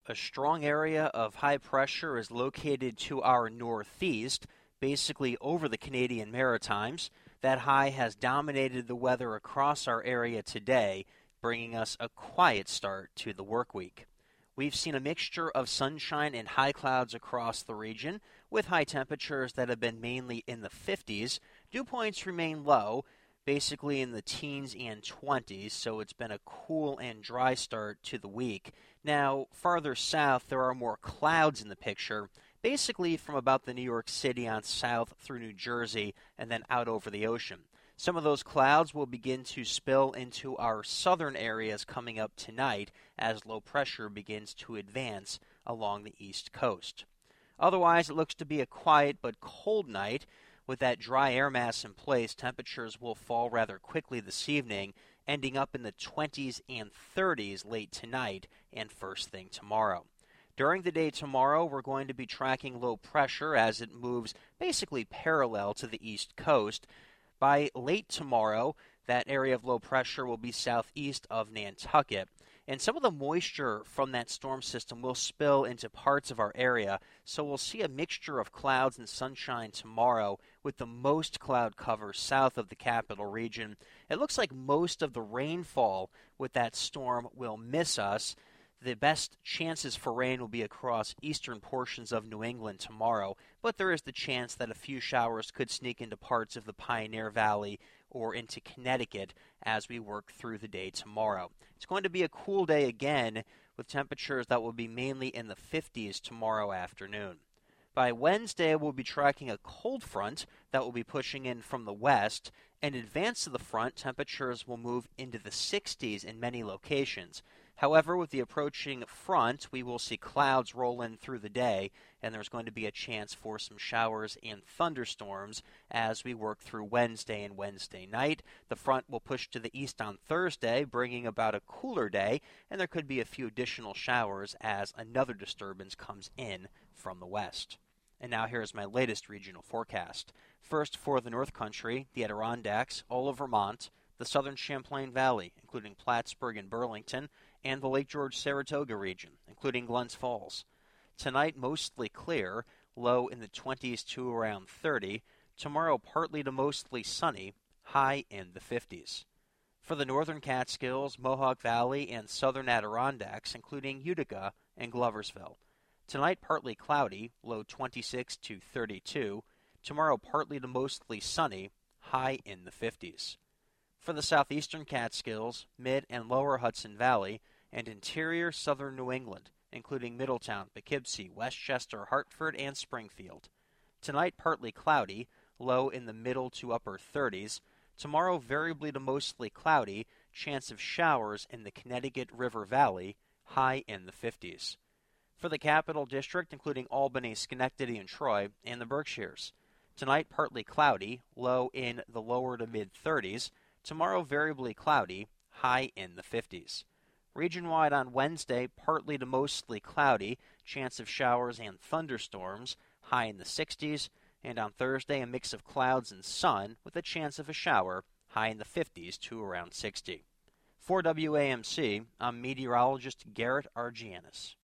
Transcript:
A strong area of high pressure is located to our northeast, basically over the Canadian Maritimes. That high has dominated the weather across our area today, bringing us a quiet start to the work week. We've seen a mixture of sunshine and high clouds across the region, with high temperatures that have been mainly in the 50s. Dew points remain low, basically in the teens and 20s, so it's been a cool and dry start to the week. Now, farther south, there are more clouds in the picture, basically from about the New York City on south through New Jersey and then out over the ocean. Some of those clouds will begin to spill into our southern areas coming up tonight as low pressure begins to advance along the east coast. Otherwise, it looks to be a quiet but cold night. With that dry air mass in place, temperatures will fall rather quickly this evening, ending up in the 20s and 30s late tonight and first thing tomorrow. During the day tomorrow, we're going to be tracking low pressure as it moves basically parallel to the east coast. By late tomorrow, that area of low pressure will be southeast of Nantucket, and some of the moisture from that storm system will spill into parts of our area, so we'll see a mixture of clouds and sunshine tomorrow with the most cloud cover south of the capital region. It looks like most of the rainfall with that storm will miss us. The best chances for rain will be across eastern portions of New England tomorrow, but there is the chance that a few showers could sneak into parts of the Pioneer Valley or into Connecticut as we work through the day tomorrow. It's going to be a cool day again with temperatures that will be mainly in the 50s tomorrow afternoon. By Wednesday, we'll be tracking a cold front that will be pushing in from the west. In advance of the front, temperatures will move into the 60s in many locations. However, with the approaching front, we will see clouds roll in through the day, and there's going to be a chance for some showers and thunderstorms as we work through Wednesday and Wednesday night. The front will push to the east on Thursday, bringing about a cooler day, and there could be a few additional showers as another disturbance comes in from the west. And now here's my latest regional forecast. First, for the North Country, the Adirondacks, all of Vermont, the southern Champlain Valley, including Plattsburgh and Burlington, and the Lake George-Saratoga region, including Glens Falls. Tonight, mostly clear, low in the 20s to around 30. Tomorrow, partly to mostly sunny, high in the 50s. For the northern Catskills, Mohawk Valley, and southern Adirondacks, including Utica and Gloversville. Tonight, partly cloudy, low 26 to 32. Tomorrow, partly to mostly sunny, high in the 50s. For the southeastern Catskills, mid and lower Hudson Valley, and interior southern New England, including Middletown, Poughkeepsie, Westchester, Hartford, and Springfield. Tonight, partly cloudy, low in the middle to upper 30s. Tomorrow, variably to mostly cloudy, chance of showers in the Connecticut River Valley, high in the 50s. For the Capital District, including Albany, Schenectady, and Troy, and the Berkshires. Tonight, partly cloudy, low in the lower to mid-30s. Tomorrow, variably cloudy, high in the 50s. Region-wide on Wednesday, partly to mostly cloudy, chance of showers and thunderstorms, high in the 60s. And on Thursday, a mix of clouds and sun with a chance of a shower, high in the 50s to around 60. For WAMC, I'm meteorologist Garrett Argianis.